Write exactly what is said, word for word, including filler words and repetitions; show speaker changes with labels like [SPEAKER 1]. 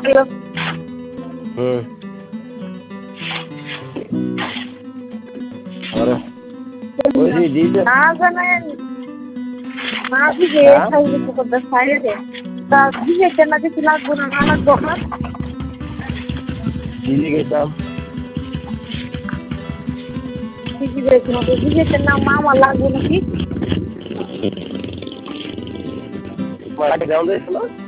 [SPEAKER 1] Hello.
[SPEAKER 2] হুম। আরে ওই দিদি
[SPEAKER 1] না জানেন না দিদি
[SPEAKER 2] হ্যাঁ
[SPEAKER 1] খাইলে তো করতে সাইডে তা দিদি কেন কিছু লাগবে না না লাগবে না
[SPEAKER 2] দিদি গেছিলাম
[SPEAKER 1] দিদি দেখুন তো দিদি কেন মামা লাগবে নাকি
[SPEAKER 2] মাকে কেমন দিয়েছিল